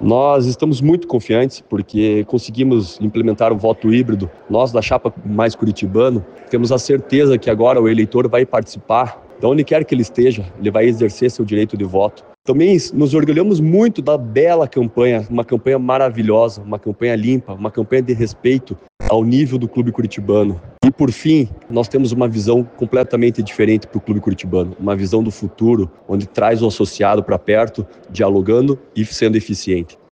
Nós estamos muito confiantes porque conseguimos implementar o voto híbrido. Nós, da Chapa Mais Curitibano, temos a certeza que agora o eleitor vai participar. De onde quer que ele esteja, ele vai exercer seu direito de voto. Também nos orgulhamos muito da bela campanha, uma campanha maravilhosa, uma campanha limpa, uma campanha de respeito ao nível do Clube Curitibano. E por fim, nós temos uma visão completamente diferente para o Clube Curitibano, uma visão do futuro, onde traz o associado para perto, dialogando e sendo eficiente.